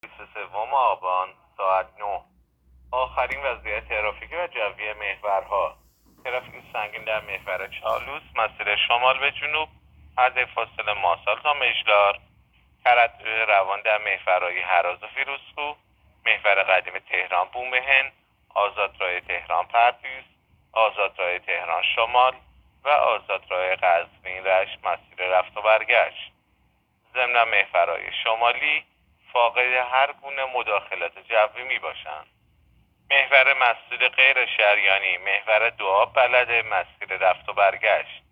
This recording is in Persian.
23 آبان ساعت 9. آخرین وضعیت ترافیکی و جوی محورها. ترافیک سنگین در محور چالوس مسیر شمال به جنوب از فاصله ماسال تا مجلار. تردد روان در محورهای هراز و فیروزکوه، محور قدیم تهران بومهن، آزادراه تهران پردیس، آزادراه تهران شمال و آزادراه قزوین رشت مسیر رفت و برگشت. ضمن محورهای شمالی فاقد هر گونه مداخلت جوی می باشند. محور مسجد غیر شریانی، محور دعا بلد مسیر رفت و برگشت.